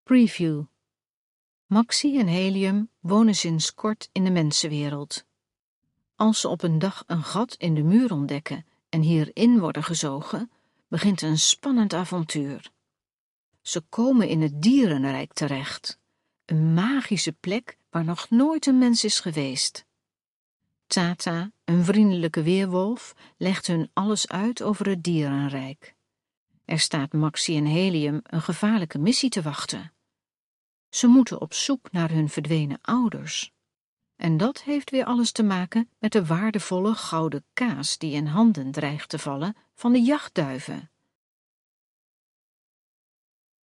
Preview. Maxie en Helium wonen sinds kort in de mensenwereld. Als ze op een dag een gat in de muur ontdekken en hierin worden gezogen, begint een spannend avontuur. Ze komen in het dierenrijk terecht, een magische plek waar nog nooit een mens is geweest. Tata, een vriendelijke weerwolf, legt hun alles uit over het dierenrijk. Er staat Maxie en Helium een gevaarlijke missie te wachten. Ze moeten op zoek naar hun verdwenen ouders. En dat heeft weer alles te maken met de waardevolle gouden kaas die in handen dreigt te vallen van de jachtduiven.